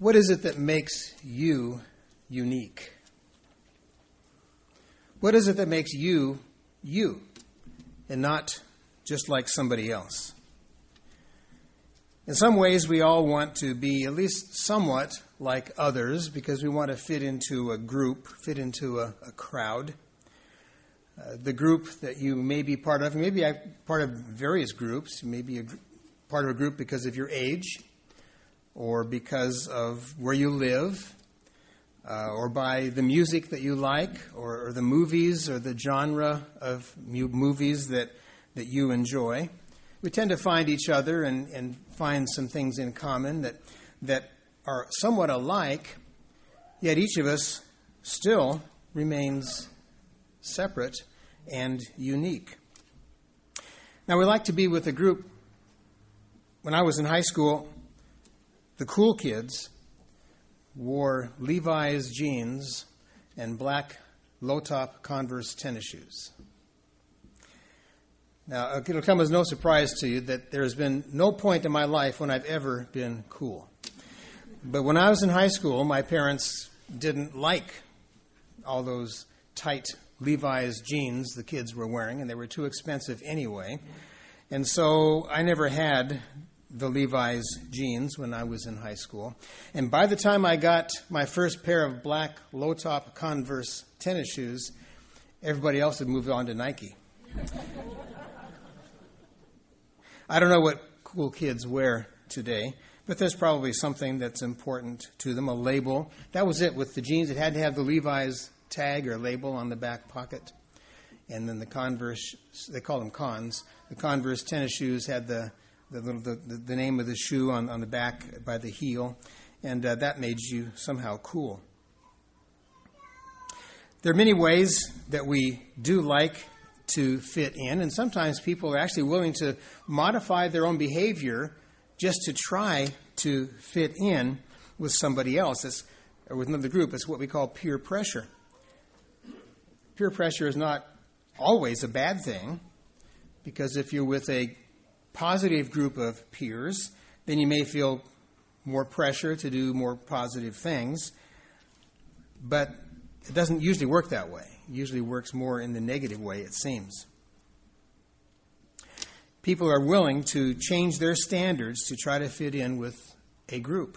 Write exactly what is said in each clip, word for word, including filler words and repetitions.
What is it that makes you unique? What is it that makes you you and not just like somebody else? In some ways, we all want to be at least somewhat like others because we want to fit into a group, fit into a, a crowd. Uh, the group that you may be part of, maybe I'm part of various groups. You may be a, part of a group because of your age or because of where you live uh, or by the music that you like or, or the movies or the genre of mu- movies that, that you enjoy. We tend to find each other and, and find some things in common that that are somewhat alike, yet each of us still remains separate and unique. Now, we like to be with a group. When I was in high school, the cool kids wore Levi's jeans and black low-top Converse tennis shoes. Now, it'll come as no surprise to you that there has been no point in my life when I've ever been cool. But when I was in high school, my parents didn't like all those tight Levi's jeans the kids were wearing, and they were too expensive anyway. And so I never had the Levi's jeans when I was in high school. And by the time I got my first pair of black low-top Converse tennis shoes, everybody else had moved on to Nike. I don't know what cool kids wear today, but there's probably something that's important to them, a label. That was it with the jeans. It had to have the Levi's tag or label on the back pocket. And then the Converse, they call them Cons. The Converse tennis shoes had the the, the, the name of the shoe on, on the back by the heel, and uh, that made you somehow cool. There are many ways that we do like to fit in, and sometimes people are actually willing to modify their own behavior just to try to fit in with somebody else it's, or with another group. It's what we call peer pressure. Peer pressure is not always a bad thing, because if you're with a positive group of peers, then you may feel more pressure to do more positive things, but it doesn't usually work that way. It usually works more in the negative way, it seems. People are willing to change their standards to try to fit in with a group.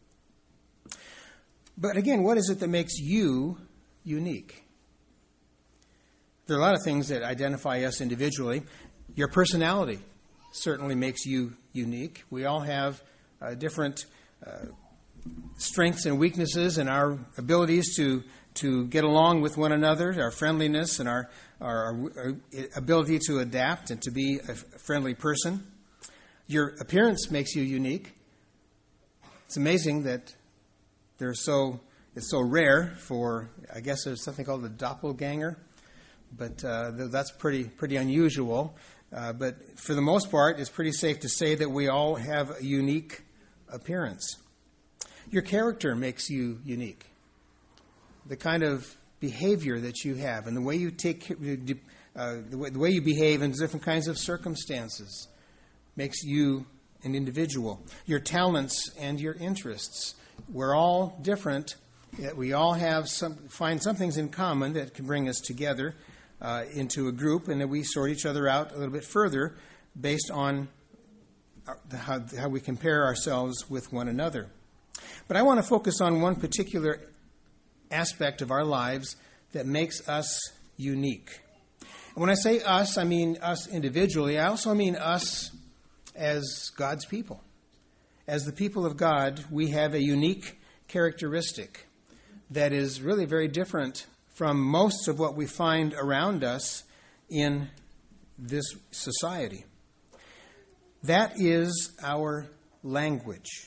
But again, what is it that makes you unique? There are a lot of things that identify us individually. Your personality certainly makes you unique. We all have uh, different uh, strengths and weaknesses and our abilities to to get along with one another, our friendliness and our, our, our ability to adapt and to be a friendly person. Your appearance makes you unique. It's amazing that they're so it's so rare for, I guess there's something called the doppelganger, but uh, that's pretty pretty unusual. Uh, but for the most part, it's pretty safe to say that we all have a unique appearance. Your character makes you unique. The kind of behavior that you have and the way you take uh, the, way, the way you behave in different kinds of circumstances makes you an individual. Your talents and your interests. We're all different, yet we all have some find some things in common that can bring us together uh, into a group, and then we sort each other out a little bit further based on our, how, how we compare ourselves with one another. But I want to focus on one particular aspect of our lives that makes us unique. And when I say us, I mean us individually. I also mean us as God's people. As the people of God, we have a unique characteristic that is really very different from most of what we find around us in this society. That is our language.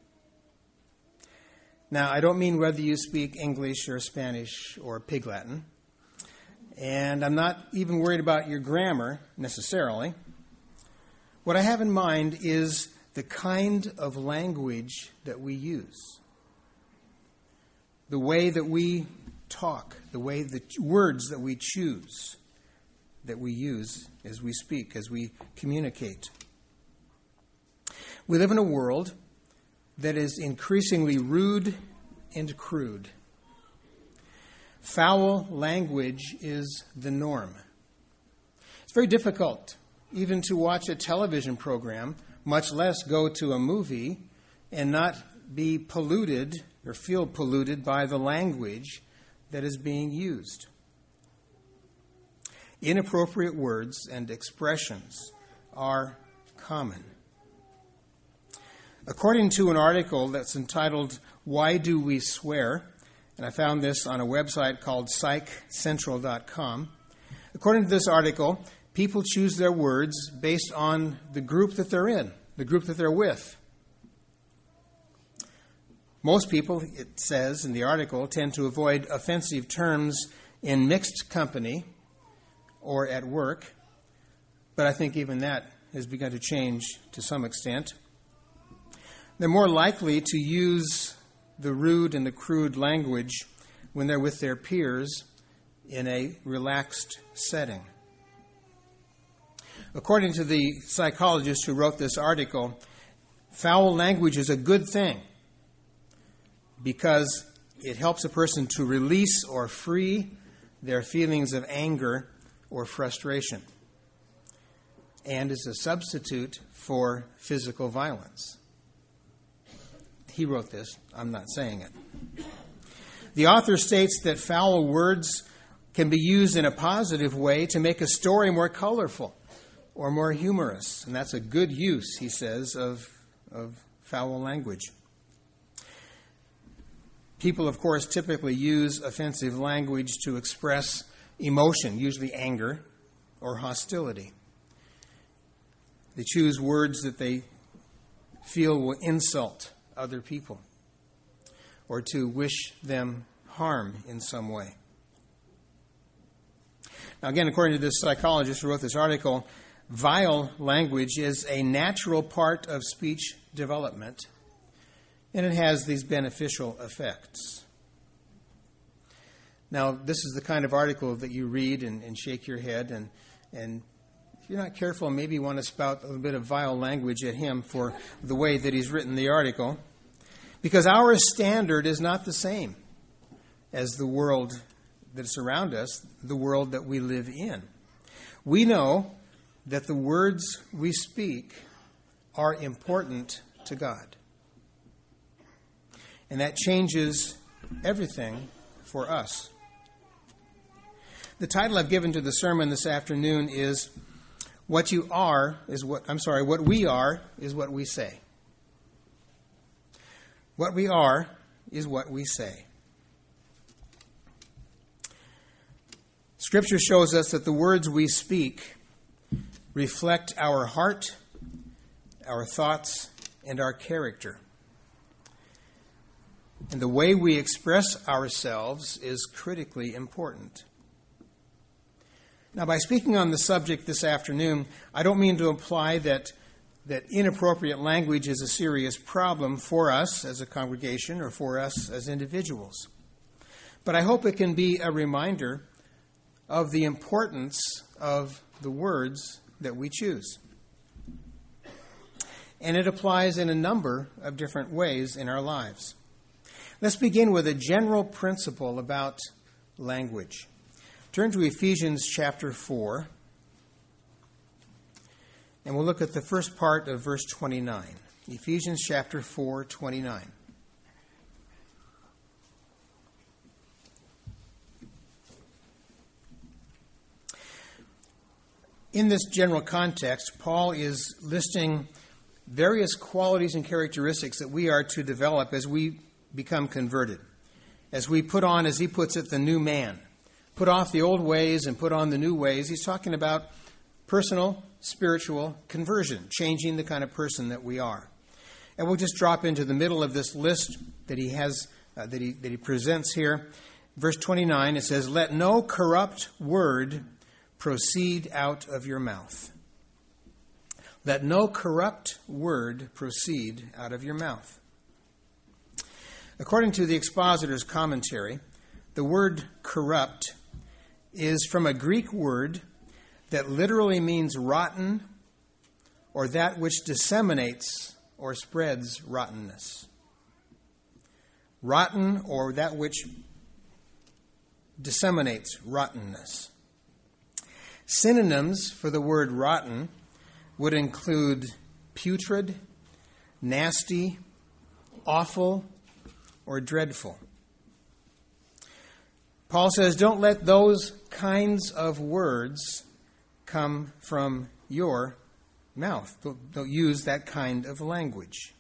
Now, I don't mean whether you speak English or Spanish or Pig Latin, and I'm not even worried about your grammar necessarily. What I have in mind is the kind of language that we use, the way that we talk, the way the words that we choose, that we use as we speak, as we communicate. We live in a world that is increasingly rude and crude. Foul language is the norm. It's very difficult even to watch a television program, much less go to a movie, and not be polluted or feel polluted by the language that is being used. Inappropriate words and expressions are common. According to an article that's entitled, Why Do We Swear? And I found this on a website called psych central dot com. According to this article, people choose their words based on the group that they're in, the group that they're with. Most people, it says in the article, tend to avoid offensive terms in mixed company or at work, but I think even that has begun to change to some extent. They're more likely to use the rude and the crude language when they're with their peers in a relaxed setting. According to the psychologist who wrote this article, foul language is a good thing because it helps a person to release or free their feelings of anger or frustration, and is a substitute for physical violence. He wrote this. I'm not saying it. The author states that foul words can be used in a positive way to make a story more colorful or more humorous. And that's a good use, he says, of, of foul language. People, of course, typically use offensive language to express emotion, usually anger or hostility. They choose words that they feel will insult other people or to wish them harm in some way. Now, again, according to this psychologist who wrote this article, vile language is a natural part of speech development, and it has these beneficial effects. Now, this is the kind of article that you read and, and shake your head, and, and if you're not careful, maybe you want to spout a little bit of vile language at him for the way that he's written the article, because our standard is not the same as the world that's around us, the world that we live in. We know that the words we speak are important to God. And that changes everything for us. The title I've given to the sermon this afternoon is What You Are is what, I'm sorry, What We Are is What We Say. What we are is what we say. Scripture shows us that the words we speak reflect our heart, our thoughts, and our character. And the way we express ourselves is critically important. Now, by speaking on the subject this afternoon, I don't mean to imply that, that inappropriate language is a serious problem for us as a congregation or for us as individuals. But I hope it can be a reminder of the importance of the words that we choose. And it applies in a number of different ways in our lives. Let's begin with a general principle about language. Turn to Ephesians chapter four, and we'll look at the first part of verse twenty-nine. Ephesians chapter four, twenty-nine. In this general context, Paul is listing various qualities and characteristics that we are to develop as we become converted, as we put on, as he puts it, the new man. Put off the old ways and put on the new ways. He's talking about personal, spiritual conversion, changing the kind of person that we are. And we'll just drop into the middle of this list that he has, uh, that he that he presents here. Verse twenty-nine, it says, "Let no corrupt word proceed out of your mouth." Let no corrupt word proceed out of your mouth. According to the Expositor's commentary, the word corrupt is from a Greek word that literally means rotten or that which disseminates or spreads rottenness. rotten, or that which disseminates rottenness. Synonyms for the word rotten would include putrid, nasty, awful, or dreadful. Paul says, don't let those kinds of words come from your mouth. Don't, don't use that kind of language.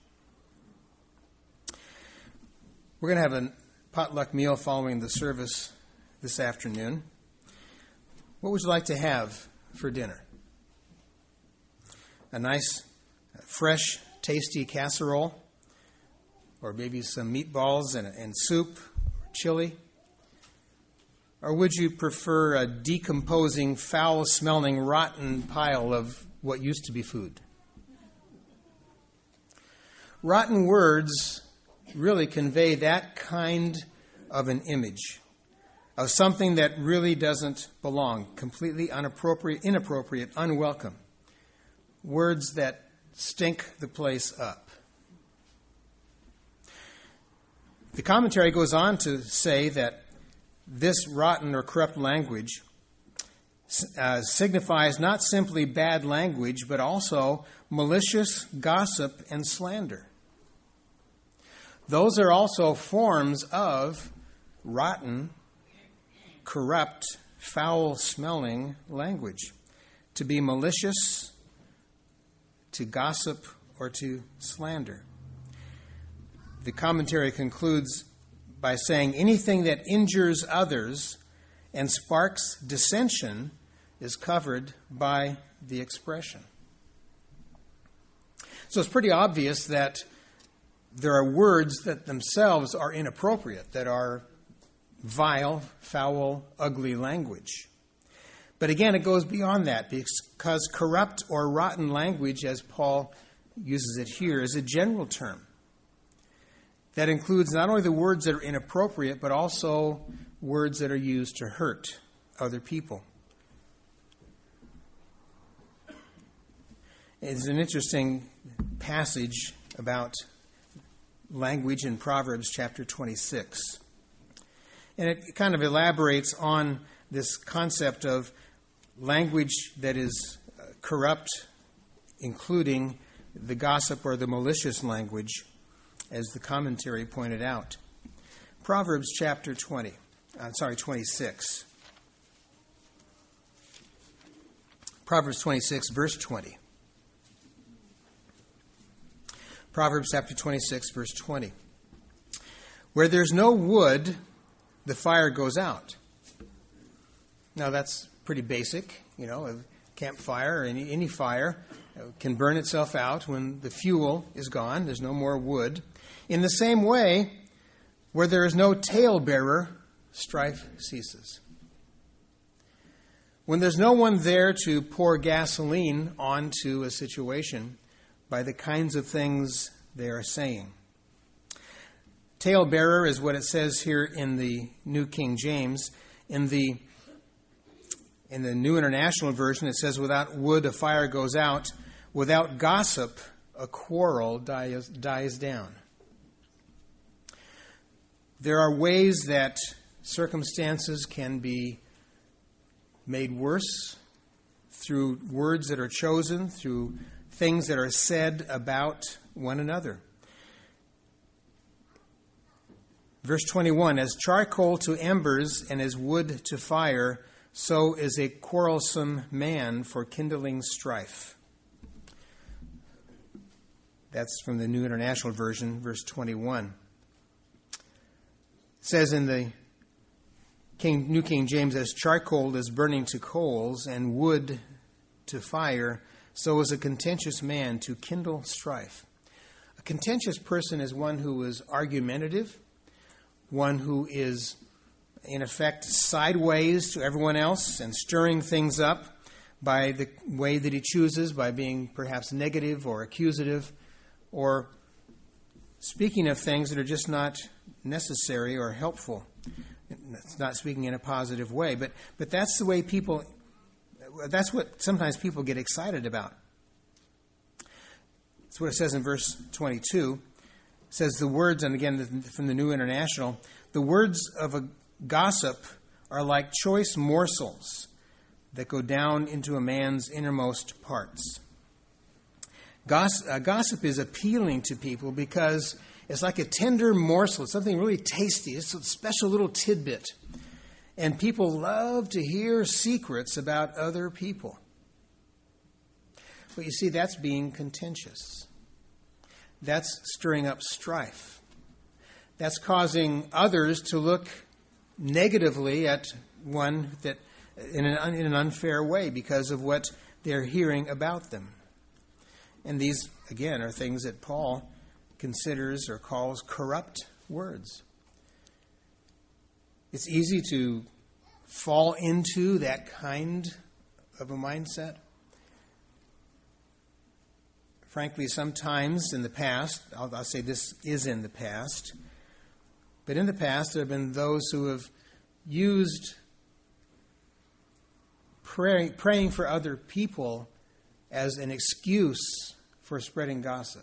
We're going to have a potluck meal following the service this afternoon. What would you like to have for dinner? A nice, fresh, tasty casserole? Or maybe some meatballs and, and soup, or chili? Or would you prefer a decomposing, foul-smelling, rotten pile of what used to be food? Rotten words really convey that kind of an image of something that really doesn't belong, completely inappropriate, inappropriate, unwelcome. Words that stink the place up. The commentary goes on to say that this rotten or corrupt language uh, signifies not simply bad language, but also malicious gossip and slander. Those are also forms of rotten, corrupt, foul-smelling language. To be malicious, to gossip, or to slander. The commentary concludes by saying anything that injures others and sparks dissension is covered by the expression. So it's pretty obvious that there are words that themselves are inappropriate, that are vile, foul, ugly language. But again, it goes beyond that, because corrupt or rotten language, as Paul uses it here, is a general term that includes not only the words that are inappropriate, but also words that are used to hurt other people. It's an interesting passage about language in Proverbs chapter twenty-six. And it kind of elaborates on this concept of language that is corrupt, including the gossip or the malicious language, as the commentary pointed out. Proverbs chapter twenty, I'm sorry, twenty-six. Proverbs twenty-six, verse twenty. Proverbs chapter twenty-six, verse twenty. Where there's no wood, the fire goes out. Now that's pretty basic, you know, a campfire or any, any fire can burn itself out when the fuel is gone. There's no more wood. In the same way, where there is no talebearer, strife ceases. When there's no one there to pour gasoline onto a situation by the kinds of things they are saying. Talebearer is what it says here in the New King James. In the in the New International Version, it says, without wood a fire goes out. Without gossip, a quarrel dies, dies down. There are ways that circumstances can be made worse through words that are chosen, through things that are said about one another. Verse twenty-one, as charcoal to embers and as wood to fire, so is a quarrelsome man for kindling strife. That's from the New International Version, verse twenty-one. It says in the King, New King James, as charcoal is burning to coals and wood to fire, so is a contentious man to kindle strife. A contentious person is one who is argumentative, one who is, in effect, sideways to everyone else and stirring things up by the way that he chooses, by being perhaps negative or accusative, or speaking of things that are just not necessary or helpful. It's not speaking in a positive way, but but that's the way people, that's what sometimes people get excited about. That's what it says in verse twenty-two. says the words, and again from the New International, the words of a gossip are like choice morsels that go down into a man's innermost parts. Goss- uh, gossip is appealing to people because it's like a tender morsel. It's something really tasty. It's a special little tidbit. And people love to hear secrets about other people. But you see, that's being contentious. That's stirring up strife. That's causing others to look negatively at one that in an, in an unfair way because of what they're hearing about them. And these, again, are things that Paul considers or calls corrupt words. It's easy to fall into that kind of a mindset. Frankly, sometimes in the past, I'll, I'll say this is in the past, but in the past there have been those who have used pray, praying for other people as an excuse for spreading gossip.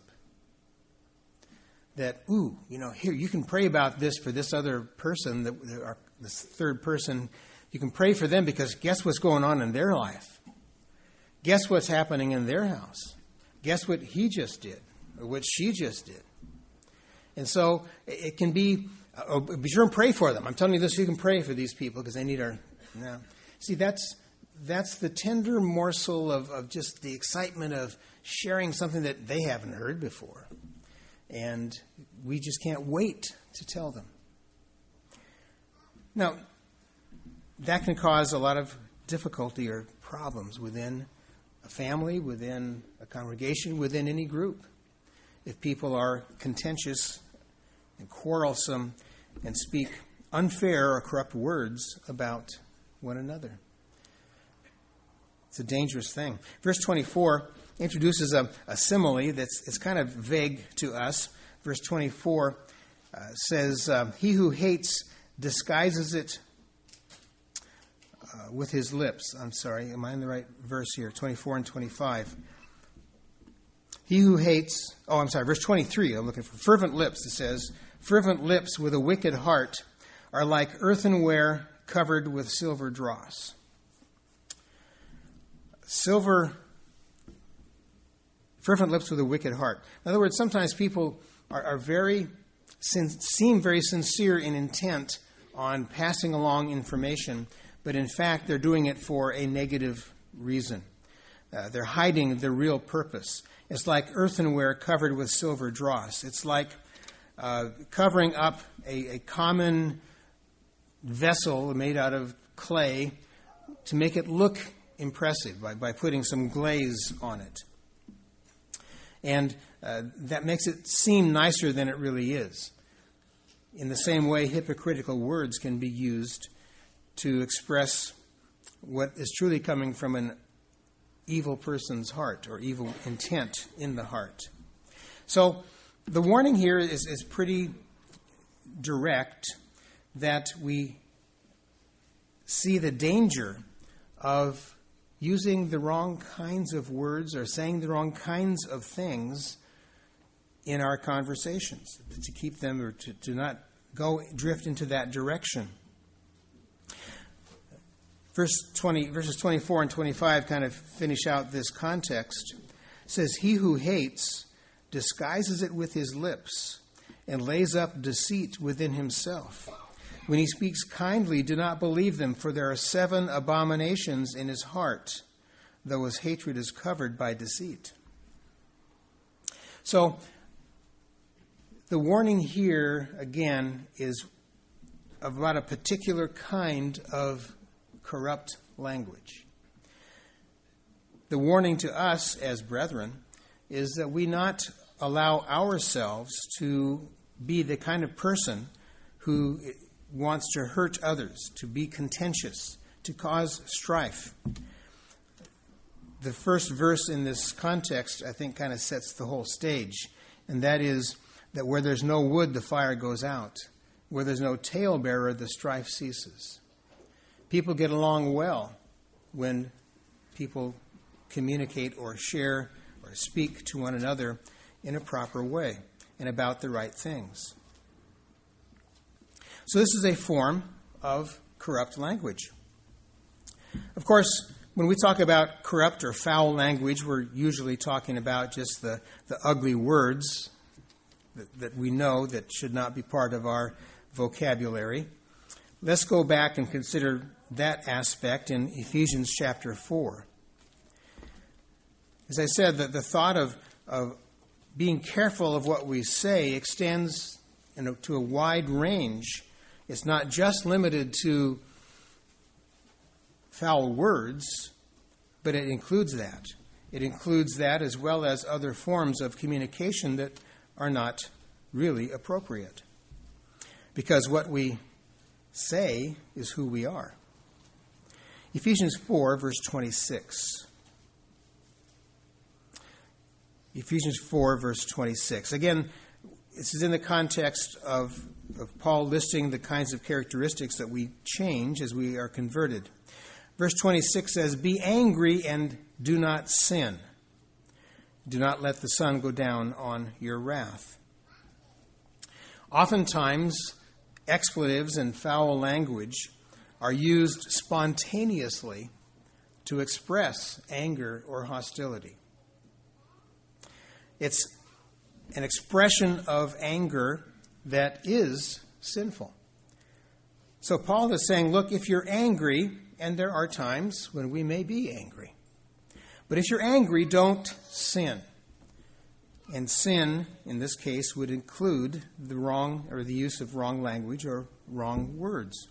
That, ooh, you know, here, you can pray about this for this other person, that, or this third person. You can pray for them because guess what's going on in their life? Guess what's happening in their house? Guess what he just did, or what she just did? And so it can be, oh, be sure and pray for them. I'm telling you this, you can pray for these people because they need our, you know. See, that's that's the tender morsel of, of just the excitement of sharing something that they haven't heard before. And we just can't wait to tell them. Now, that can cause a lot of difficulty or problems within a family, within a congregation, within any group. If people are contentious and quarrelsome and speak unfair or corrupt words about one another. It's a dangerous thing. Verse twenty-four introduces a, a simile that's it's kind of vague to us. Verse twenty-four uh, says, uh, he who hates disguises it uh, with his lips. I'm sorry, am I in the right verse here? twenty-four and twenty-five. He who hates, oh, I'm sorry, verse twenty-three, I'm looking for fervent lips. It says, fervent lips with a wicked heart are like earthenware covered with silver dross. Silver, fervent lips with a wicked heart. In other words, sometimes people are, are very, seem very sincere in intent on passing along information, but in fact they're doing it for a negative reason. Uh, they're hiding the real purpose. It's like earthenware covered with silver dross. It's like uh, covering up a, a common vessel made out of clay to make it look impressive by, by putting some glaze on it. And uh, that makes it seem nicer than it really is. In the same way, hypocritical words can be used to express what is truly coming from an evil person's heart or evil intent in the heart. So the warning here is, is pretty direct, that we see the danger of using the wrong kinds of words or saying the wrong kinds of things in our conversations, to keep them or to, to not go drift into that direction. Verse twenty, verses twenty-four and twenty-five kind of finish out this context. It says, he who hates disguises it with his lips and lays up deceit within himself. When he speaks kindly, do not believe them, for there are seven abominations in his heart, though his hatred is covered by deceit. So, the warning here, again, is about a particular kind of corrupt language. The warning to us as brethren is that we not allow ourselves to be the kind of person who wants to hurt others, to be contentious, to cause strife. The first verse in this context, I think, kind of sets the whole stage, and that is that where there's no wood, the fire goes out. Where there's no talebearer, the strife ceases. People get along well when people communicate or share or speak to one another in a proper way. and about the right things. So this is a form of corrupt language. Of course, when we talk about corrupt or foul language, we're usually talking about just the, the ugly words that, that we know that should not be part of our vocabulary. Let's go back and consider that aspect in Ephesians chapter four. As I said, that the thought of, of being careful of what we say extends you know, to a wide range. It's not just limited to foul words, but it includes that. It includes that as well as other forms of communication that are not really appropriate. Because what we say is who we are. Ephesians four, verse twenty-six. Ephesians four, verse twenty-six. Again, this is in the context of, of Paul listing the kinds of characteristics that we change as we are converted. Verse twenty-six says, "Be angry and do not sin. Do not let the sun go down on your wrath." Oftentimes, expletives and foul language are used spontaneously to express anger or hostility. It's an expression of anger that is sinful. So Paul is saying, look, if you're angry, and there are times when we may be angry, but if you're angry, don't sin. And sin, in this case, would include the wrong or the use of wrong language or wrong words.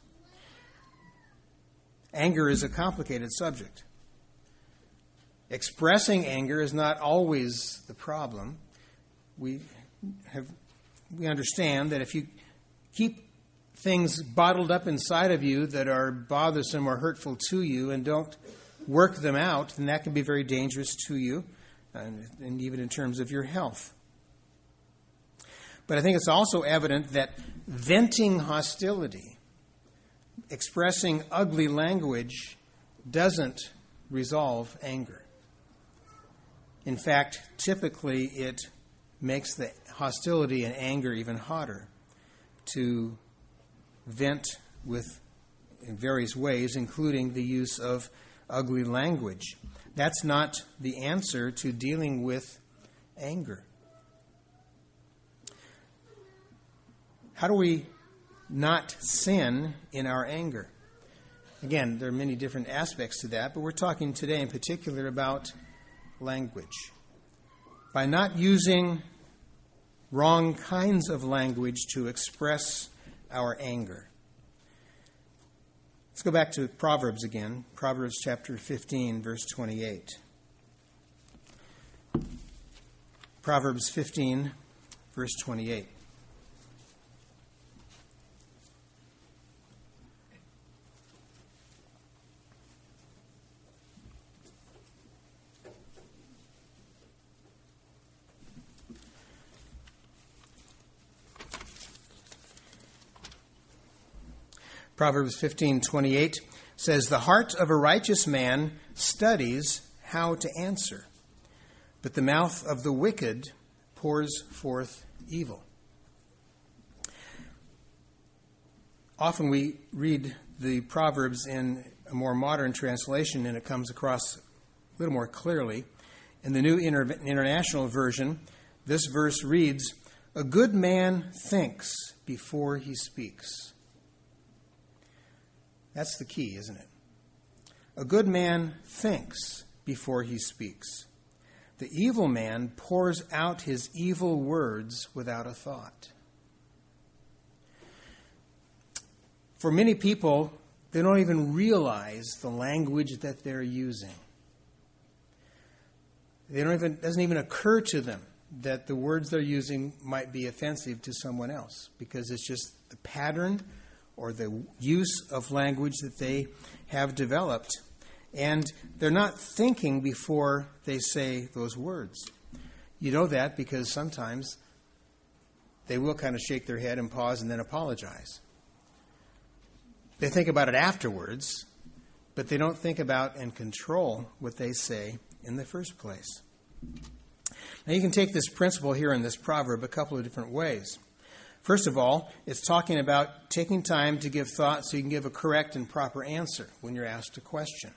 Anger is a complicated subject. Expressing anger is not always the problem. We have we understand that if you keep things bottled up inside of you that are bothersome or hurtful to you and don't work them out, then that can be very dangerous to you, and, and even in terms of your health. But I think it's also evident that venting hostility, expressing ugly language, doesn't resolve anger. In fact, typically it makes the hostility and anger even hotter to vent with in various ways, including the use of ugly language. That's not the answer to dealing with anger. How do we not sin in our anger? Again, there are many different aspects to that, but we're talking today in particular about language. By not using wrong kinds of language to express our anger. Let's go back to Proverbs again. Proverbs chapter fifteen, verse twenty-eight. Proverbs fifteen, verse twenty-eight. Proverbs fifteen twenty-eight says, "The heart of a righteous man studies how to answer, but the mouth of the wicked pours forth evil." Often we read the Proverbs in a more modern translation and it comes across a little more clearly. In the New Inter- International Version, this verse reads, "A good man thinks before he speaks." That's the key, isn't it? A good man thinks before he speaks. The evil man pours out his evil words without a thought. For many people, they don't even realize the language that they're using. They don't even, it doesn't even occur to them that the words they're using might be offensive to someone else because it's just the pattern or the use of language that they have developed. And they're not thinking before they say those words. You know that because sometimes they will kind of shake their head and pause and then apologize. They think about it afterwards, but they don't think about and control what they say in the first place. Now, you can take this principle here in this proverb a couple of different ways. First of all, it's talking about taking time to give thought so you can give a correct and proper answer when you're asked a question.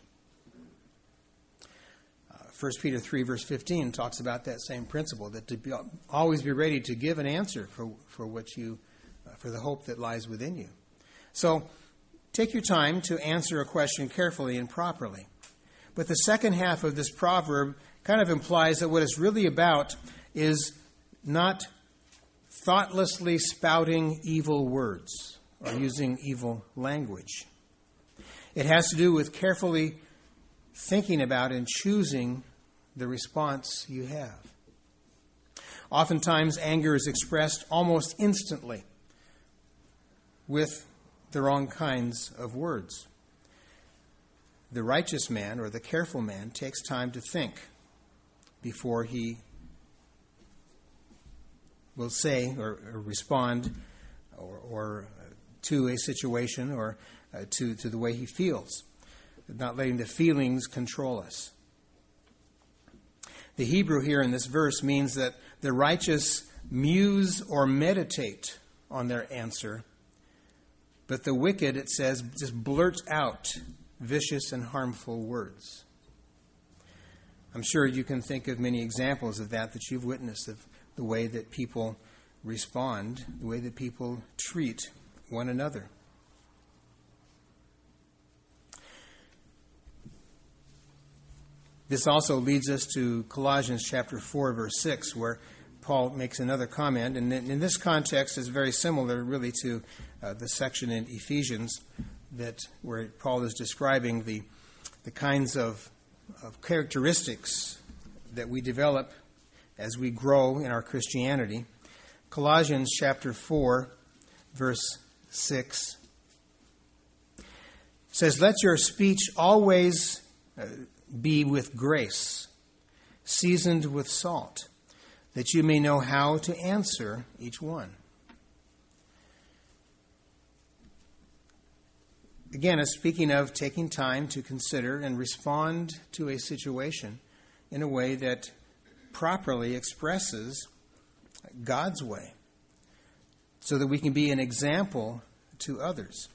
Uh, First Peter three, verse fifteen talks about that same principle, that to be, always be ready to give an answer for, for what you, uh, for the hope that lies within you. So, take your time to answer a question carefully and properly. But the second half of this proverb kind of implies that what it's really about is not thoughtlessly spouting evil words or using evil language. It has to do with carefully thinking about and choosing the response you have. Oftentimes, anger is expressed almost instantly with the wrong kinds of words. The righteous man or the careful man takes time to think before he will say or, or respond or, or uh, to a situation or uh, to, to the way he feels, not letting the feelings control us. The Hebrew here in this verse means that the righteous muse or meditate on their answer, but the wicked, it says, just blurts out vicious and harmful words. I'm sure you can think of many examples of that that you've witnessed, of the way that people respond, the way that people treat one another. This also leads us to Colossians chapter four, verse six, where Paul makes another comment. And in this context, it's very similar, really, to uh, the section in Ephesians that where Paul is describing the the kinds of, of characteristics that we develop as we grow in our Christianity. Colossians chapter four, verse six says, "Let your speech always uh, be with grace, seasoned with salt, that you may know how to answer each one." Again, it's speaking of taking time to consider and respond to a situation in a way that properly expresses God's way, so that we can be an example to others.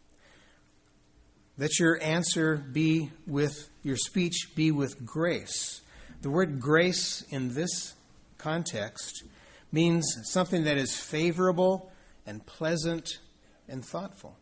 Let your answer be with, your speech be with grace. The word grace in this context means something that is favorable and pleasant and thoughtful.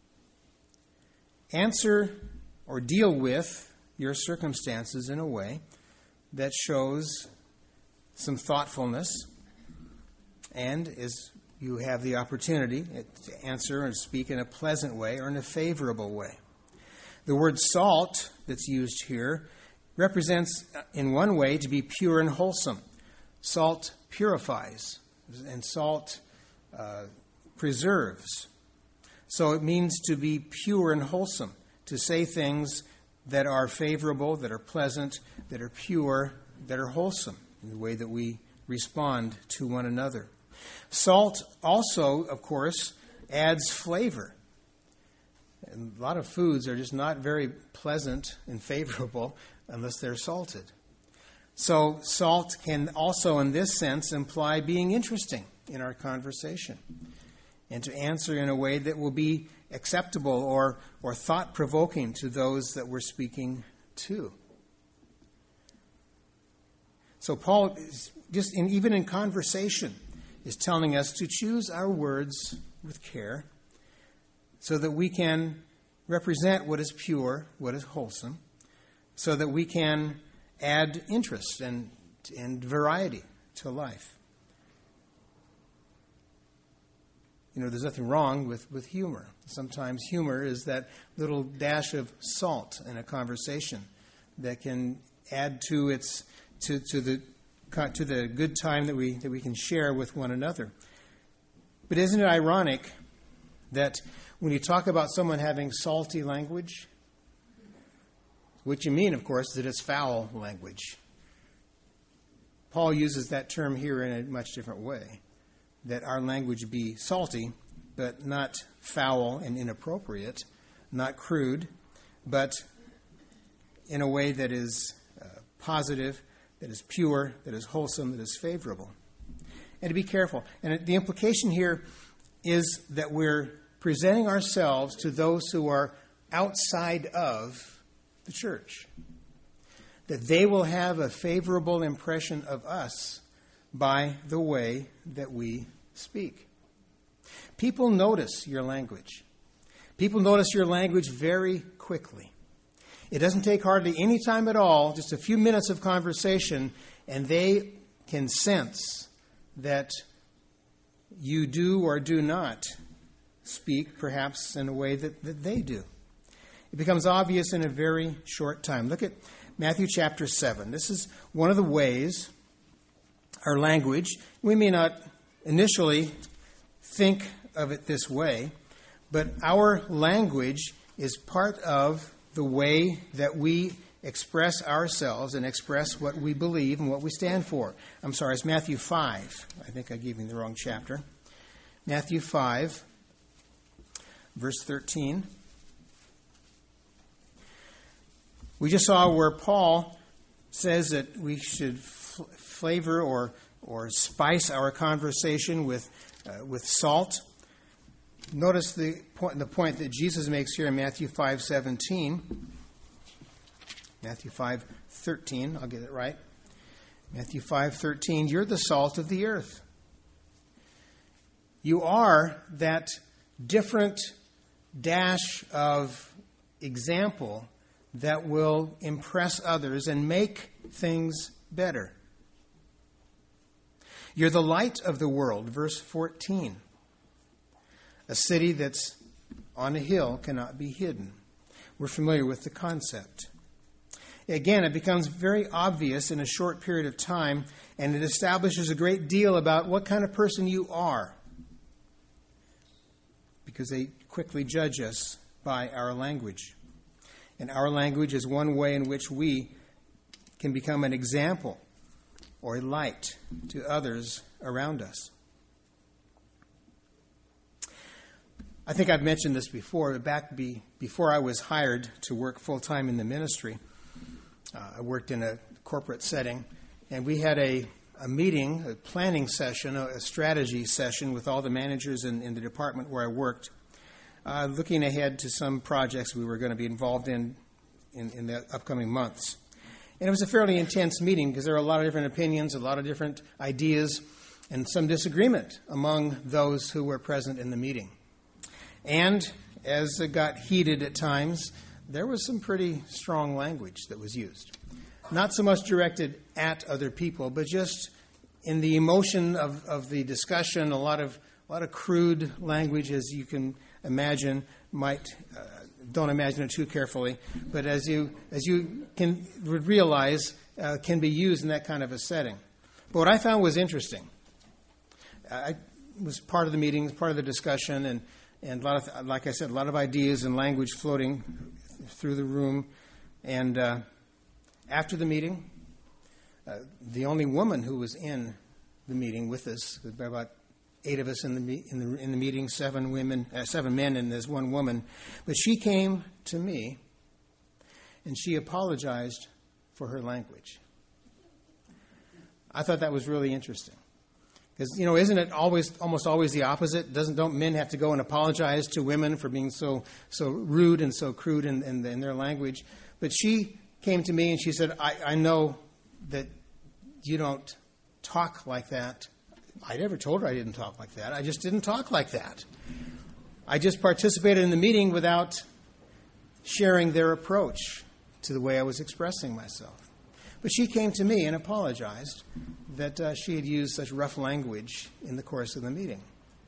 Answer or deal with your circumstances in a way that shows some thoughtfulness, and as you have the opportunity to answer and speak in a pleasant way or in a favorable way. The word salt that's used here represents, in one way, to be pure and wholesome. Salt purifies, and salt uh, preserves. So it means to be pure and wholesome, to say things that are favorable, that are pleasant, that are pure, that are wholesome in the way that we respond to one another. Salt also, of course, adds flavor. And a lot of foods are just not very pleasant and favorable unless they're salted. So salt can also, in this sense, imply being interesting in our conversation and to answer in a way that will be acceptable or, or thought-provoking to those that we're speaking to. So Paul, is just in, even in conversation, is telling us to choose our words with care so that we can represent what is pure, what is wholesome, so that we can add interest and, and variety to life. You know, there's nothing wrong with, with humor. Sometimes humor is that little dash of salt in a conversation that can add to its to, to the to the good time that we that we can share with one another. But isn't it ironic that when you talk about someone having salty language, what you mean, of course, is that it's foul language. Paul uses that term here in a much different way, that our language be salty, but not foul and inappropriate, not crude, but in a way that is uh, positive, that is pure, that is wholesome, that is favorable. And to be careful. And the implication here is that we're presenting ourselves to those who are outside of the church, that they will have a favorable impression of us by the way that we speak. People notice your language. People notice your language very quickly. It doesn't take hardly any time at all, just a few minutes of conversation, and they can sense that you do or do not speak perhaps in a way that, that they do. It becomes obvious in a very short time. Look at Matthew chapter seven. This is one of the ways our language, we may not initially think of it this way, but our language is part of the way that we express ourselves and express what we believe and what we stand for. I'm sorry, it's Matthew five. I think I gave you the wrong chapter. Matthew five, verse thirteen. We just saw where Paul says that we should fl- flavor or or spice our conversation with uh, with salt. Notice the point, the point that Jesus makes here in Matthew five seventeen. Matthew five thirteen, I'll get it right. Matthew five thirteen, you're the salt of the earth. You are that different dash of example that will impress others and make things better. You're the light of the world, verse fourteen. A city that's on a hill cannot be hidden. We're familiar with the concept. Again, it becomes very obvious in a short period of time, and it establishes a great deal about what kind of person you are, because they quickly judge us by our language. And our language is one way in which we can become an example or a light to others around us. I think I've mentioned this before, but back be, before I was hired to work full-time in the ministry, uh, I worked in a corporate setting, and we had a, a meeting, a planning session, a, a strategy session with all the managers in, in the department where I worked, uh, looking ahead to some projects we were going to be involved in, in in the upcoming months. And it was a fairly intense meeting because there were a lot of different opinions, a lot of different ideas, and some disagreement among those who were present in the meeting. And as it got heated at times, there was some pretty strong language that was used. Not so much directed at other people, but just in the emotion of, of the discussion, a lot of a lot of crude language, as you can imagine, might uh, don't imagine it too carefully, but as you as you can realize, uh, can be used in that kind of a setting. But what I found was interesting. I was part of the meeting, part of the discussion, and. And a lot of, like I said, a lot of ideas and language floating through the room. And uh, after the meeting, uh, the only woman who was in the meeting with us, there were about eight of us in the in the in the meeting, seven women, uh, seven men, and there's one woman. But she came to me, and she apologized for her language. I thought that was really interesting. Because, you know, isn't it always, almost always the opposite? Doesn't don't men have to go and apologize to women for being so so rude and so crude in, in, in their language? But she came to me and she said, I, I know that you don't talk like that. I never told her I didn't talk like that. I just didn't talk like that. I just participated in the meeting without sharing their approach to the way I was expressing myself. But she came to me and apologized that uh, she had used such rough language in the course of the meeting.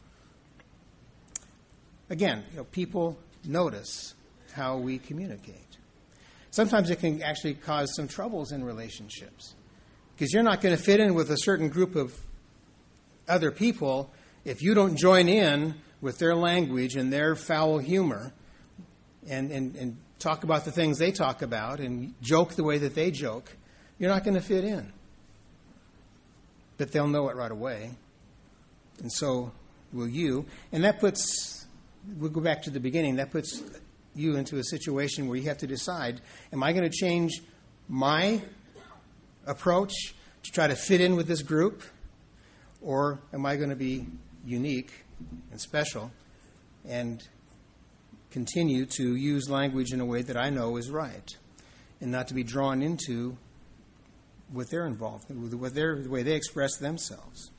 Again, you know, people notice how we communicate. Sometimes it can actually cause some troubles in relationships, because you're not going to fit in with a certain group of other people if you don't join in with their language and their foul humor and, and, and talk about the things they talk about and joke the way that they joke. You're not going to fit in. But they'll know it right away. And so will you. And that puts, we'll go back to the beginning, that puts you into a situation where you have to decide, am I going to change my approach to try to fit in with this group? Or am I going to be unique and special and continue to use language in a way that I know is right and not to be drawn into what they're involved in, with their, the way they express themselves?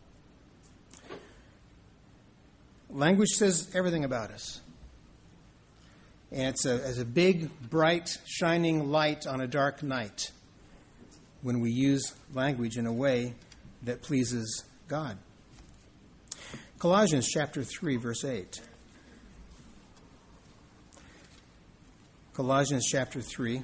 Language says everything about us. And it's a, it's a big, bright, shining light on a dark night when we use language in a way that pleases God. Colossians chapter three, verse eight. Colossians chapter three.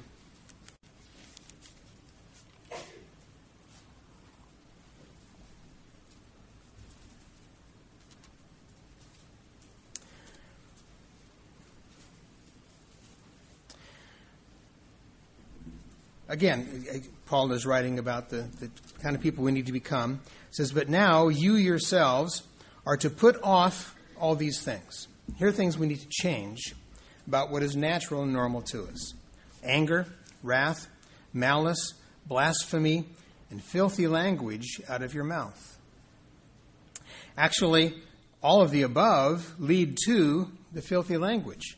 Again, Paul is writing about the, the kind of people we need to become. It says, but now you yourselves are to put off all these things. Here are things we need to change about what is natural and normal to us. Anger, wrath, malice, blasphemy, and filthy language out of your mouth. Actually, all of the above lead to the filthy language.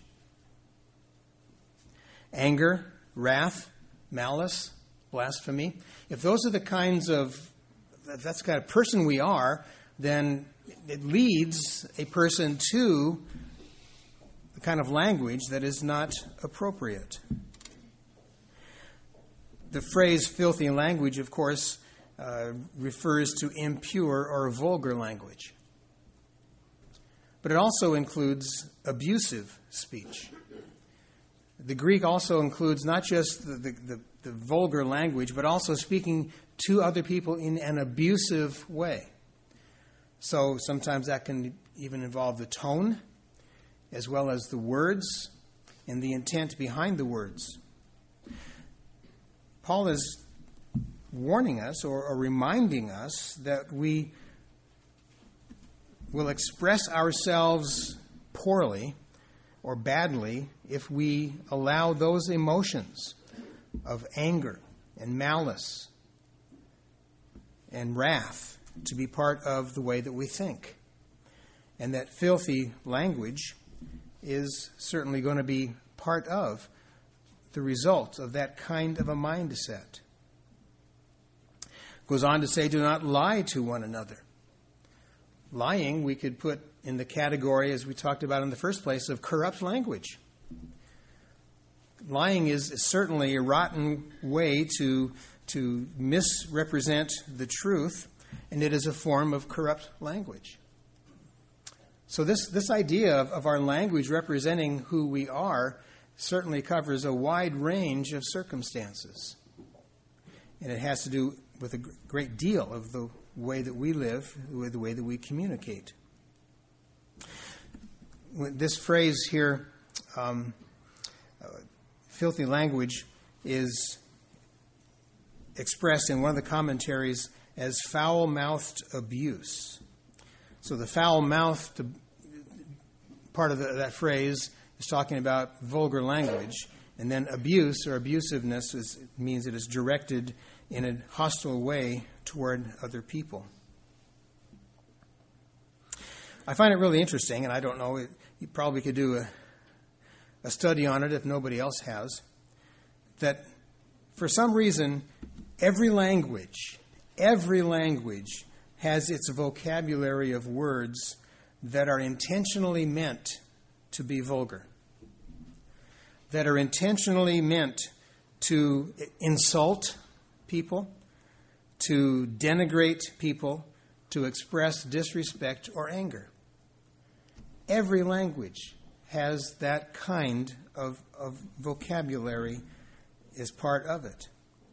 Anger, wrath, malice, blasphemy. If those are the kinds of, if that's the kind of person we are, then it leads a person to the kind of language that is not appropriate. The phrase filthy language, of course, uh, refers to impure or vulgar language. But it also includes abusive speech. The Greek also includes not just the, the, the, the vulgar language, but also speaking to other people in an abusive way. So sometimes that can even involve the tone, as well as the words and the intent behind the words. Paul is warning us or, or reminding us that we will express ourselves poorly or badly if we allow those emotions of anger and malice and wrath to be part of the way that we think. And that filthy language is certainly going to be part of the result of that kind of a mindset. Goes on to say, do not lie to one another. Lying we could put in the category, as we talked about in the first place, of corrupt language. Lying is certainly a rotten way to, to misrepresent the truth, and it is a form of corrupt language. So this, this idea of, of our language representing who we are certainly covers a wide range of circumstances. And it has to do with a great deal of the way that we live, with the way that we communicate. This phrase here, um, uh, filthy language, is expressed in one of the commentaries as foul-mouthed abuse. So the foul-mouthed part of the, that phrase is talking about vulgar language, and then abuse or abusiveness is, means it is directed in a hostile way toward other people. I find it really interesting, and I don't know, you probably could do a, a study on it if nobody else has, that for some reason, every language, every language has its vocabulary of words that are intentionally meant to be vulgar, that are intentionally meant to insult people, to denigrate people, to express disrespect or anger. Every language has that kind of, of vocabulary as part of it.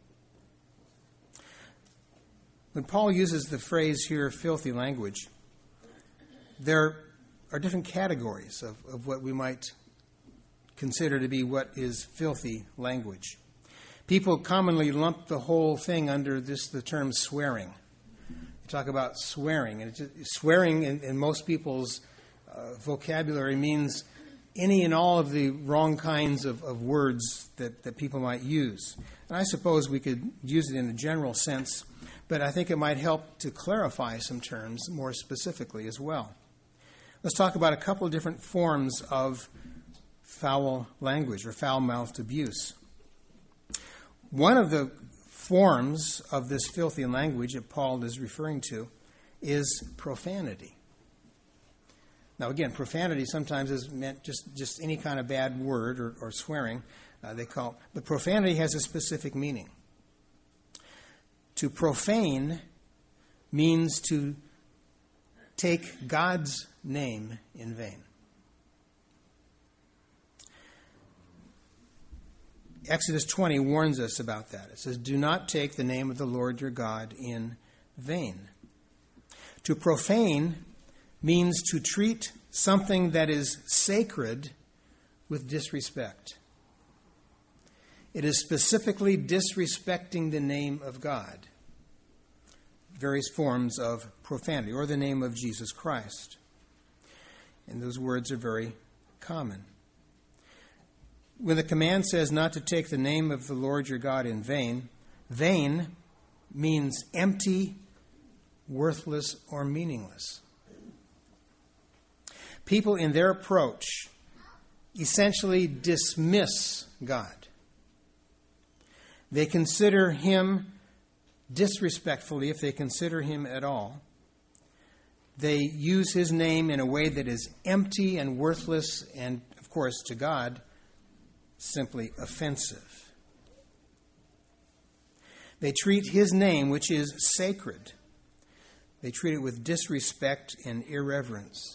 When Paul uses the phrase here, filthy language, there are different categories of, of what we might consider to be what is filthy language. People commonly lump the whole thing under this the term swearing. You talk about swearing, and it's just, swearing in, in most people's uh, vocabulary means any and all of the wrong kinds of, of words that, that people might use. And I suppose we could use it in a general sense, but I think it might help to clarify some terms more specifically as well. Let's talk about a couple of different forms of foul language or foul-mouthed abuse. One of the forms of this filthy language that Paul is referring to is profanity. Now, again, profanity sometimes is meant just, just any kind of bad word or, or swearing. Uh, they call, but profanity has a specific meaning. To profane means to take God's name in vain. Exodus twenty warns us about that. It says, "Do not take the name of the Lord your God in vain." To profane means to treat something that is sacred with disrespect. It is specifically disrespecting the name of God. Various forms of profanity, or the name of Jesus Christ. And those words are very common. When the command says not to take the name of the Lord your God in vain, vain means empty, worthless, or meaningless. People in their approach essentially dismiss God. They consider him disrespectfully, if they consider him at all. They use his name in a way that is empty and worthless and, of course, to God, simply offensive. They treat his name, which is sacred, they treat it with disrespect and irreverence.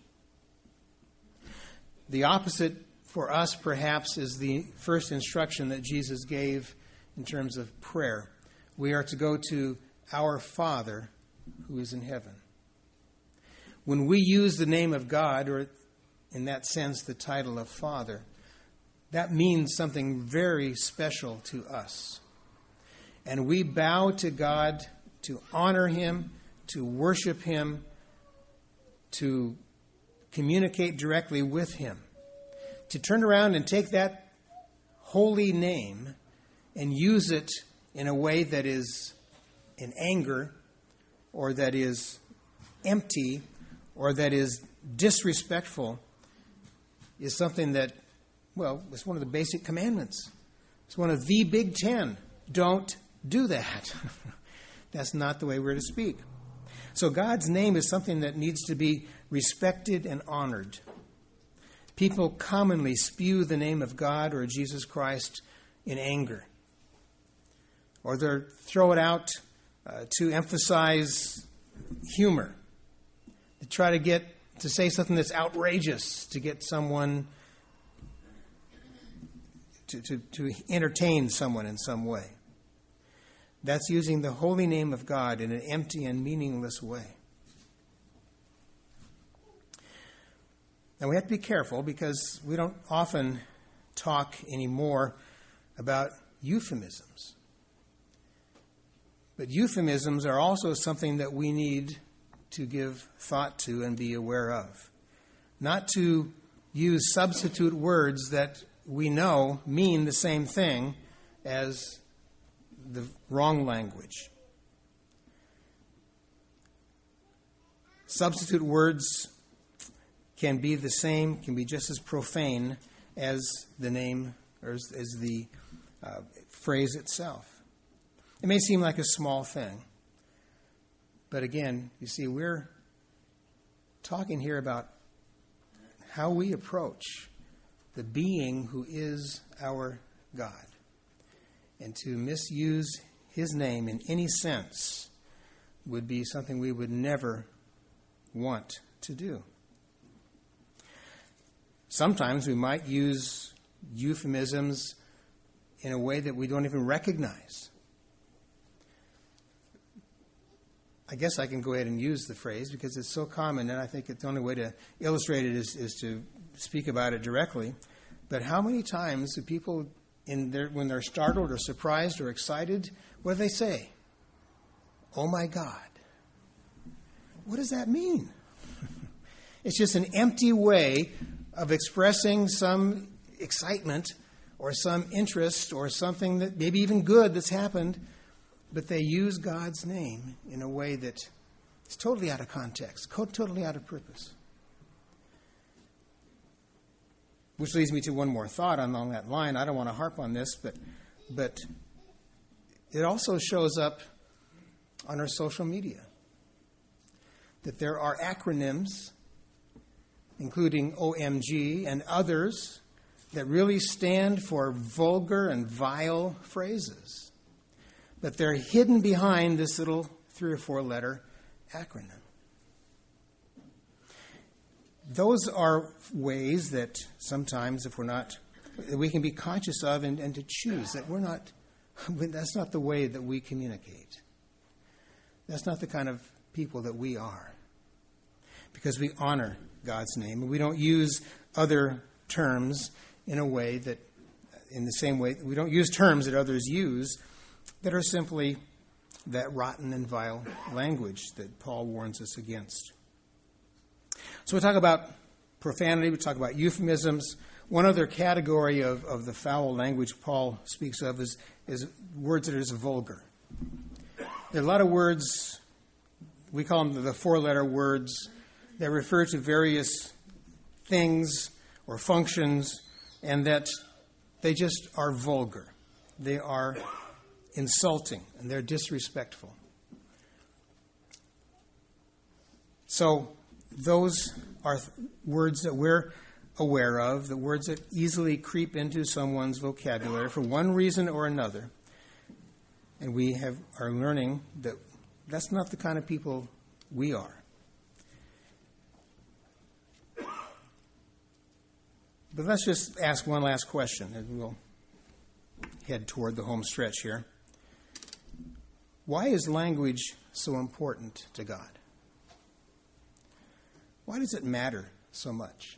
The opposite for us, perhaps, is the first instruction that Jesus gave in terms of prayer. We are to go to our Father who is in heaven. When we use the name of God, or in that sense the title of Father, that means something very special to us. And we bow to God to honor him, to worship him, to communicate directly with him. To turn around and take that holy name and use it in a way that is in anger, or that is empty, or that is disrespectful, is something that, well, it's one of the basic commandments. It's one of the big ten. Don't do that. That's not the way we're to speak. So God's name is something that needs to be respected and honored. People commonly spew the name of God or Jesus Christ in anger. Or they throw it out uh, to emphasize humor. They try to get to say something that's outrageous to get someone to, to, to entertain someone in some way. That's using the holy name of God in an empty and meaningless way. Now we have to be careful, because we don't often talk anymore about euphemisms. But euphemisms are also something that we need to give thought to and be aware of. Not to use substitute words that we know mean the same thing as the wrong language. Substitute words can be the same, can be just as profane as the name or as, as the uh, phrase itself. It may seem like a small thing, but again, you see, we're talking here about how we approach the being who is our God. And to misuse his name in any sense would be something we would never want to do. Sometimes we might use euphemisms in a way that we don't even recognize. I guess I can go ahead and use the phrase because it's so common, and I think it's the only way to illustrate it is, is to speak about it directly. But how many times do people, in their, when they're startled or surprised or excited, what do they say? Oh my God. What does that mean? It's just an empty way of expressing some excitement or some interest or something that maybe even good that's happened, but they use God's name in a way that is totally out of context, totally out of purpose. Which leads me to one more thought along that line. I don't want to harp on this, but but it also shows up on our social media. That there are acronyms, including O M G and others, that really stand for vulgar and vile phrases. But they're hidden behind this little three or four letter acronym. Those are ways that sometimes, if we're not, we can be conscious of and, and to choose that we're not, that's not the way that we communicate. That's not the kind of people that we are. Because we honor God's name. We don't use other terms in a way that, in the same way, we don't use terms that others use that are simply that rotten and vile language that Paul warns us against. So we talk about profanity, we talk about euphemisms. One other category of, of the foul language Paul speaks of is, is words that are just vulgar. There are a lot of words, we call them the four-letter words, that refer to various things or functions, and that they just are vulgar. They are insulting, and they're disrespectful. So those are th- words that we're aware of, the words that easily creep into someone's vocabulary for one reason or another. And we have are learning that that's not the kind of people we are. But let's just ask one last question, and we'll head toward the home stretch here. Why is language so important to God? Why does it matter so much?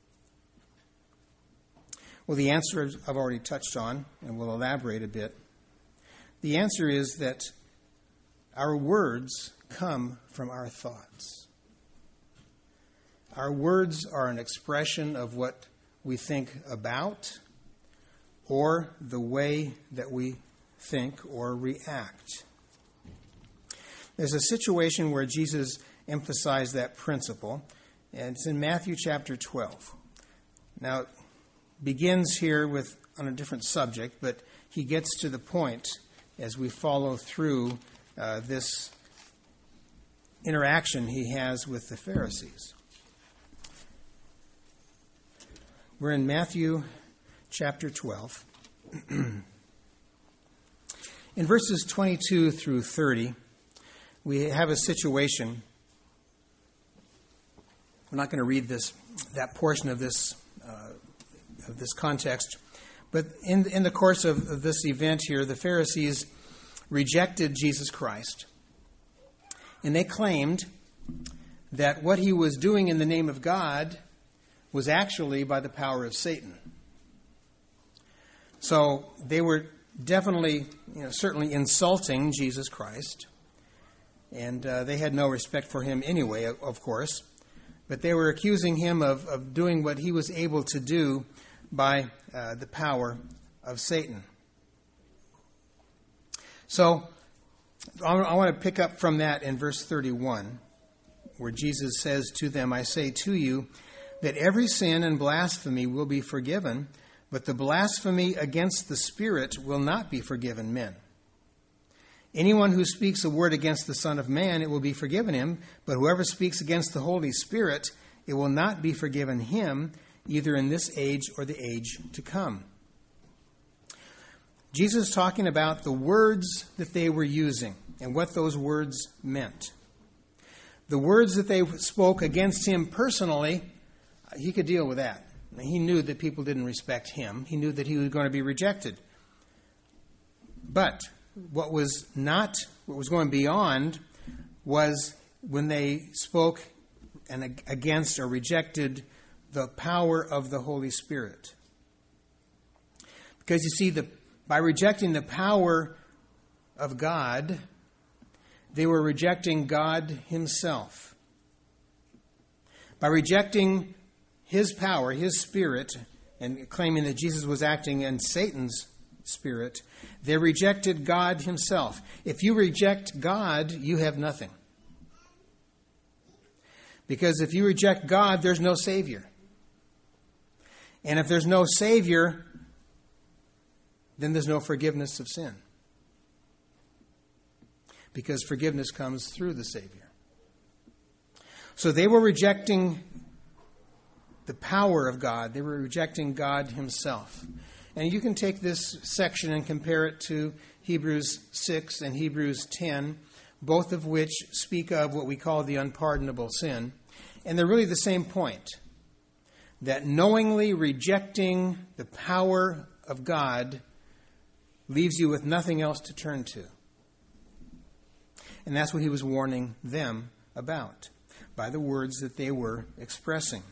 Well, the answer I've already touched on, and we'll elaborate a bit. The answer is that our words come from our thoughts. Our words are an expression of what we think about or the way that we think or react. There's a situation where Jesus emphasized that principle, and it's in Matthew chapter twelve. Now, it begins here with on a different subject, but he gets to the point as we follow through uh, this interaction he has with the Pharisees. We're in Matthew chapter twelve. In verses twenty-two through thirty, we have a situation. I'm not going to read this that portion of this uh, of this context, but in in the course of, of this event here, the Pharisees rejected Jesus Christ, and they claimed that what he was doing in the name of God was actually by the power of Satan. So they were definitely, you know, certainly insulting Jesus Christ, and uh, they had no respect for him anyway, of course. But they were accusing him of, of doing what he was able to do by uh, the power of Satan. So I, I want to pick up from that in verse thirty-one, where Jesus says to them, I say to you that every sin and blasphemy will be forgiven, but the blasphemy against the Spirit will not be forgiven men. Anyone who speaks a word against the Son of Man, it will be forgiven him, but whoever speaks against the Holy Spirit, it will not be forgiven him, either in this age or the age to come. Jesus is talking about the words that they were using and what those words meant. The words that they spoke against him personally, he could deal with that. He knew that people didn't respect him. He knew that he was going to be rejected. But what was not, what was going beyond was when they spoke and against or rejected the power of the Holy Spirit. Because you see, the, by rejecting the power of God, they were rejecting God himself. By rejecting his power, his spirit, and claiming that Jesus was acting in Satan's spirit, they rejected God himself. If you reject God, you have nothing. Because if you reject God, there's no Savior. And if there's no Savior, then there's no forgiveness of sin. Because forgiveness comes through the Savior. So they were rejecting the power of God. They were rejecting God himself. And you can take this section and compare it to Hebrews six and Hebrews ten, both of which speak of what we call the unpardonable sin. And they're really the same point, that knowingly rejecting the power of God leaves you with nothing else to turn to. And that's what he was warning them about by the words that they were expressing.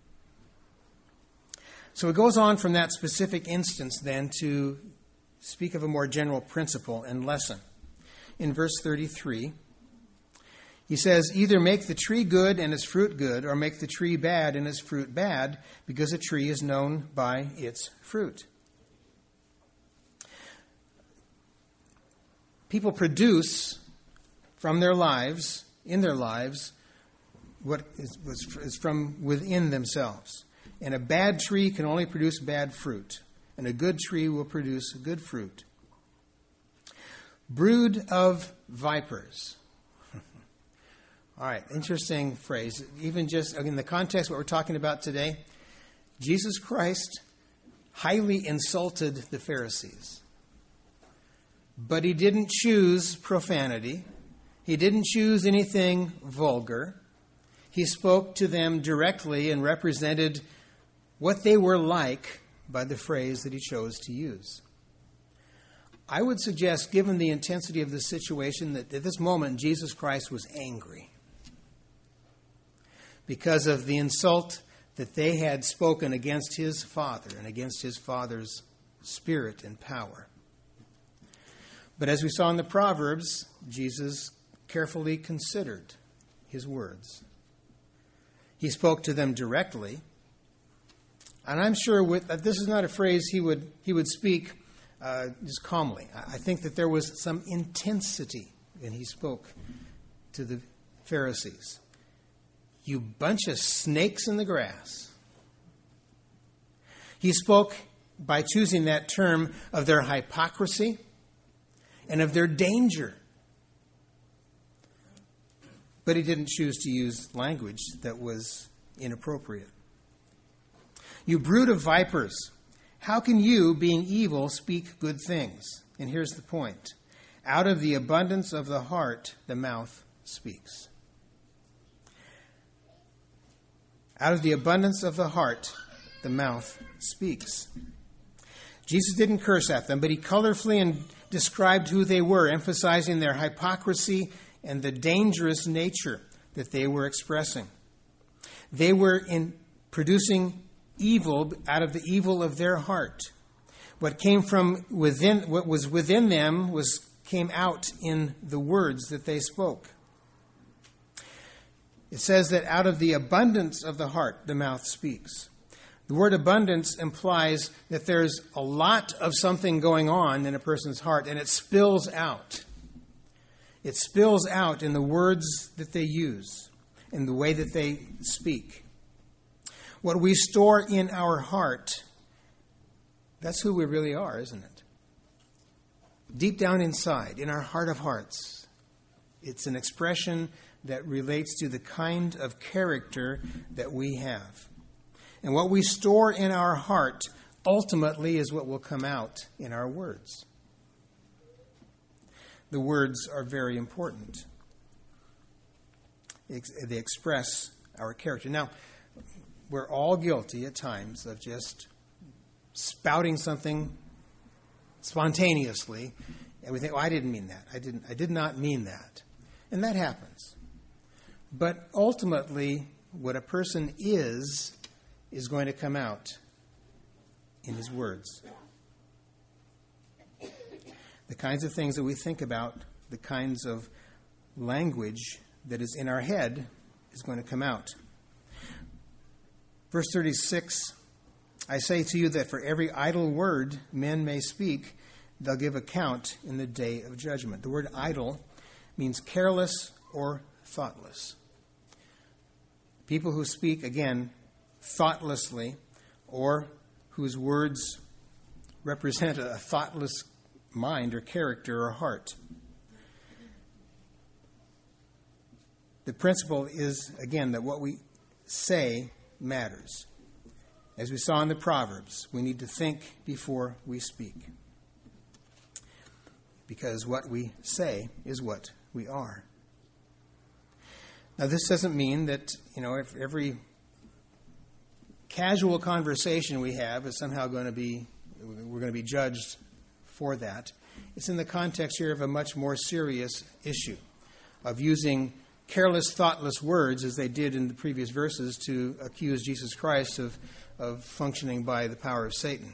So it goes on from that specific instance then to speak of a more general principle and lesson. In verse thirty-three, he says, either make the tree good and its fruit good, or make the tree bad and its fruit bad, because a tree is known by its fruit. People produce from their lives, in their lives, what is, is from within themselves. And a bad tree can only produce bad fruit, and a good tree will produce good fruit. Brood of vipers. All right, interesting phrase. Even just in the context of what we're talking about today, Jesus Christ highly insulted the Pharisees. But he didn't choose profanity. He didn't choose anything vulgar. He spoke to them directly and represented what they were like by the phrase that he chose to use. I would suggest, given the intensity of the situation, that at this moment Jesus Christ was angry because of the insult that they had spoken against his Father and against his Father's spirit and power. But as we saw in the Proverbs, Jesus carefully considered his words. He spoke to them directly. And I'm sure with, that this is not a phrase he would he would speak uh, just calmly. I think that there was some intensity when he spoke to the Pharisees. You bunch of snakes in the grass. He spoke, by choosing that term, of their hypocrisy and of their danger. But he didn't choose to use language that was inappropriate. You brood of vipers, how can you, being evil, speak good things? And here's the point. Out of the abundance of the heart, the mouth speaks. Out of the abundance of the heart, the mouth speaks. Jesus didn't curse at them, but he colorfully and described who they were, emphasizing their hypocrisy and the dangerous nature that they were expressing. They were in producing evil out of the evil of their heart. What came from within, what was within them was came out in the words that they spoke. It says that out of the abundance of the heart, the mouth speaks. The word abundance implies that there's a lot of something going on in a person's heart, and it spills out. It spills out in the words that they use, in the way that they speak. What we store in our heart, that's who we really are, isn't it? Deep down inside, in our heart of hearts, it's an expression that relates to the kind of character that we have. And what we store in our heart ultimately is what will come out in our words. The words are very important. They express our character. Now, we're all guilty at times of just spouting something spontaneously, and we think, "Oh, I didn't mean that. I didn't. I did not mean that," and that happens. But ultimately, what a person is is going to come out in his words. The kinds of things that we think about, the kinds of language that is in our head, is going to come out. Verse thirty-six, I say to you that for every idle word men may speak, they'll give account in the day of judgment. The word idle means careless or thoughtless. People who speak, again, thoughtlessly, or whose words represent a thoughtless mind or character or heart. The principle is, again, that what we say matters. As we saw in the Proverbs, we need to think before we speak. Because what we say is what we are. Now, this doesn't mean that, you know, if every casual conversation we have is somehow going to be, we're going to be judged for that. It's in the context here of a much more serious issue of using careless, thoughtless words, as they did in the previous verses, to accuse Jesus Christ of, of functioning by the power of Satan.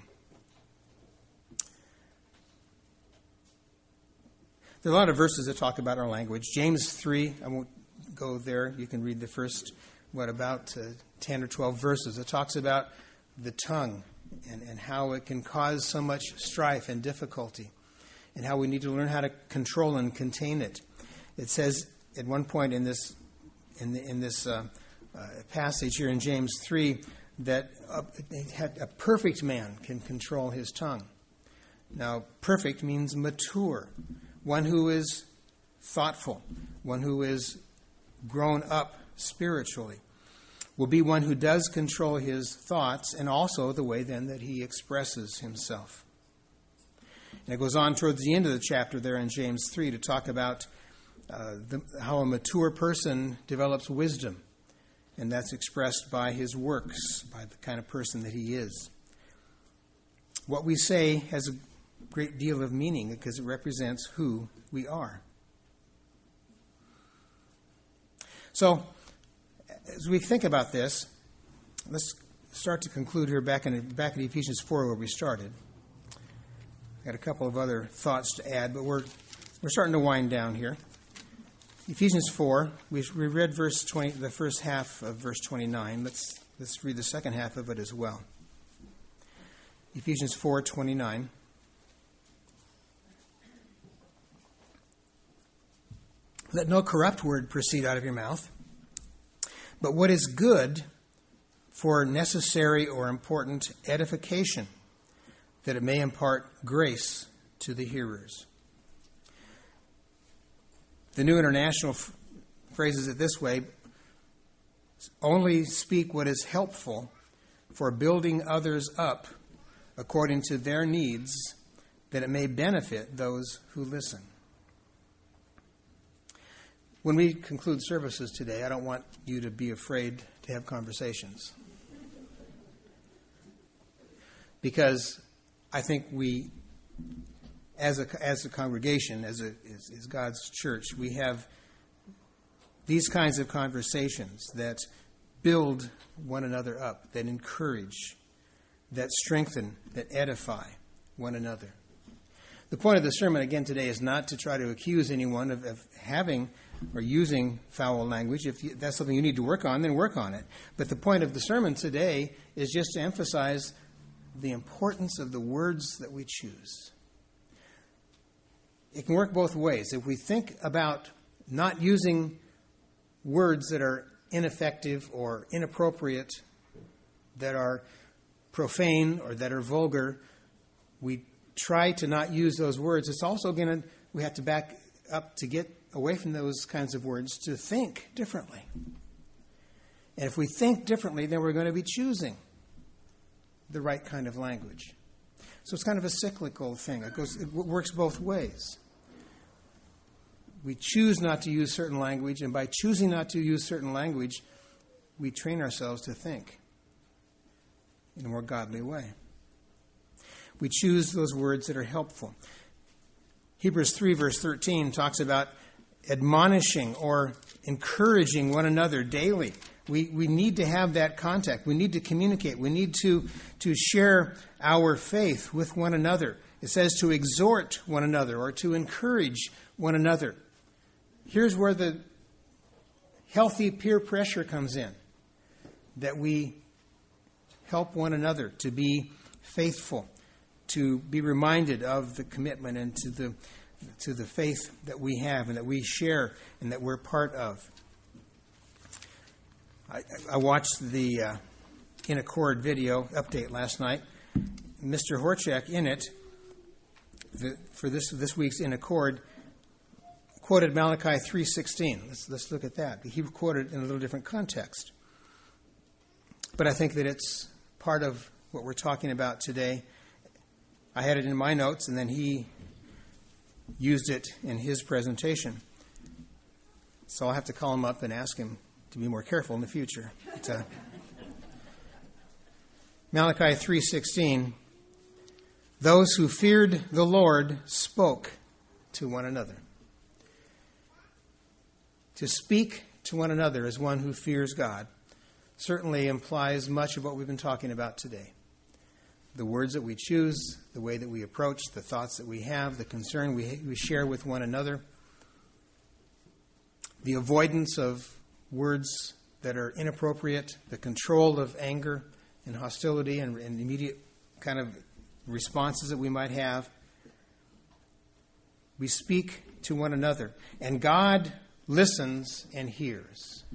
There are a lot of verses that talk about our language. James three, I won't go there. You can read the first, what, about uh, ten or twelve verses. It talks about the tongue and, and how it can cause so much strife and difficulty, and how we need to learn how to control and contain it. It says at one point in this in, the, in this uh, uh, passage here in James three that a, a perfect man can control his tongue. Now, perfect means mature. One who is thoughtful, one who is grown up spiritually, will be one who does control his thoughts and also the way then that he expresses himself. And it goes on towards the end of the chapter there in James three to talk about uh, the, how a mature person develops wisdom, and that's expressed by his works, by the kind of person that he is. What we say has a great deal of meaning because it represents who we are. So, as we think about this, let's start to conclude here back in back at Ephesians four where we started. I've got a couple of other thoughts to add, but we're we're starting to wind down here. Ephesians four, we we read verse twenty, the first half of verse twenty-nine. Let's let's read the second half of it as well. Ephesians four twenty-nine. Let no corrupt word proceed out of your mouth, but what is good for necessary or important edification, that it may impart grace to the hearers. The New International f- phrases it this way: only speak what is helpful for building others up according to their needs, that it may benefit those who listen. When we conclude services today, I don't want you to be afraid to have conversations. Because I think we, as a, as a congregation, as, a, as, as God's church, we have these kinds of conversations that build one another up, that encourage, that strengthen, that edify one another. The point of the sermon, again, today is not to try to accuse anyone of, of having or using foul language. If you, that's something you need to work on, then work on it. But the point of the sermon today is just to emphasize the importance of the words that we choose. It can work both ways. If we think about not using words that are ineffective or inappropriate, that are profane or that are vulgar, we try to not use those words. It's also going to, we have to back up to get away from those kinds of words to think differently. And if we think differently, then we're going to be choosing the right kind of language. So it's kind of a cyclical thing. It goes, it works both ways. We choose not to use certain language, and by choosing not to use certain language, we train ourselves to think in a more godly way. We choose those words that are helpful. Hebrews three, verse thirteen, talks about admonishing or encouraging one another daily. We we need to have that contact. We need to communicate. We need to, to share our faith with one another. It says to exhort one another or to encourage one another. Here's where the healthy peer pressure comes in, that we help one another to be faithful, to be reminded of the commitment and to the to the faith that we have and that we share and that we're part of. I, I watched the uh, In Accord video update last night. Mister Horchak in it, the, for this this week's In Accord, quoted Malachi three sixteen. Let's, let's look at that. He quoted it in a little different context. But I think that it's part of what we're talking about today. I had it in my notes, and then he used it in his presentation. So I'll have to call him up and ask him to be more careful in the future. But, uh, Malachi three sixteen, those who feared the Lord spoke to one another. To speak to one another as one who fears God certainly implies much of what we've been talking about today. The words that we choose, the way that we approach, the thoughts that we have, the concern we, we share with one another, the avoidance of words that are inappropriate, the control of anger and hostility and, and immediate kind of responses that we might have. We speak to one another, and God listens and hears.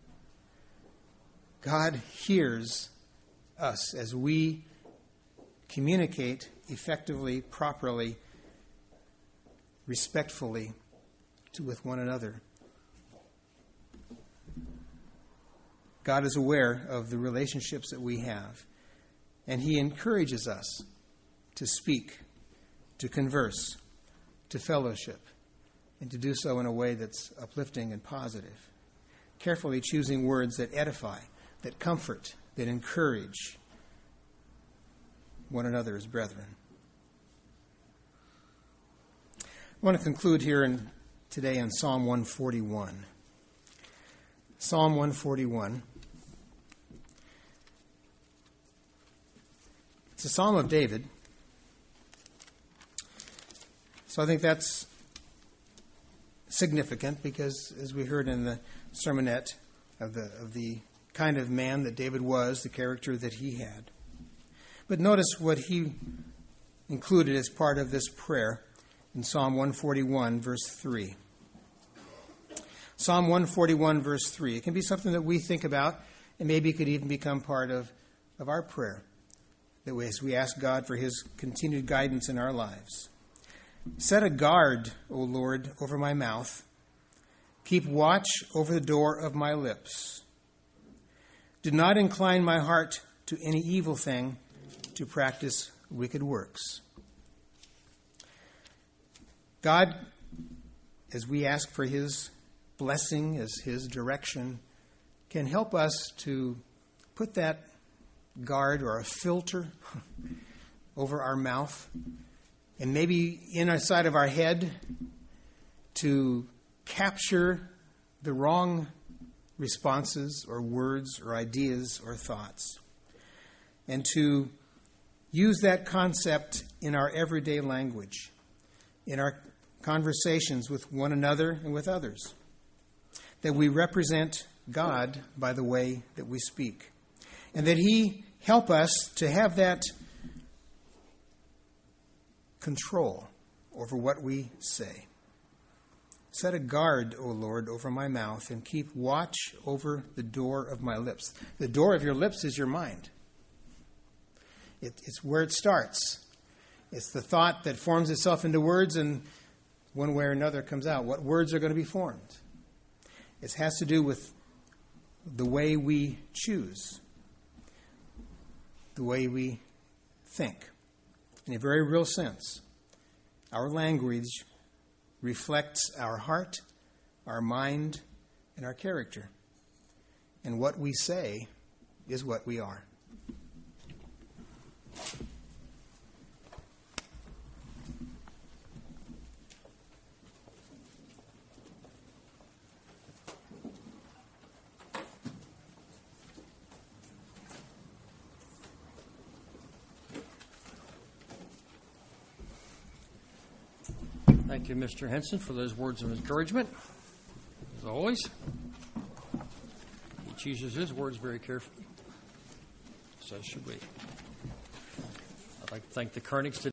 God hears us as we communicate effectively, properly, respectfully to, with one another. God is aware of the relationships that we have, and He encourages us to speak, to converse, to fellowship, and to do so in a way that's uplifting and positive, carefully choosing words that edify, that comfort, that encourage one another as brethren. I want to conclude here in, today in Psalm one forty-one. Psalm one forty-one. It's a psalm of David. So I think that's significant because, as we heard in the sermonette, of the of the kind of man that David was, the character that he had. But notice what he included as part of this prayer in Psalm one forty-one, verse three. Psalm one forty-one, verse three. It can be something that we think about, and maybe it could even become part of, of our prayer, that we, as we ask God for His continued guidance in our lives. Set a guard, O Lord, over my mouth. Keep watch over the door of my lips. Do not incline my heart to any evil thing, to practice wicked works. God, as we ask for His blessing, as His direction, can help us to put that guard or a filter over our mouth, and maybe inside of our head, to capture the wrong responses or words or ideas or thoughts, and to use that concept in our everyday language, in our conversations with one another and with others, that we represent God by the way that we speak, and that He help us to have that control over what we say. Set a guard, O Lord, over my mouth, and keep watch over the door of my lips. The door of your lips is your mind. It, it's where it starts. It's the thought that forms itself into words, and one way or another comes out. What words are going to be formed? It has to do with the way we choose, the way we think. In a very real sense, our language reflects our heart, our mind, and our character. And what we say is what we are. Thank you, Mister Henson, for those words of encouragement. As always, he chooses his words very carefully. So should we. I'd like to thank the Koenigs today.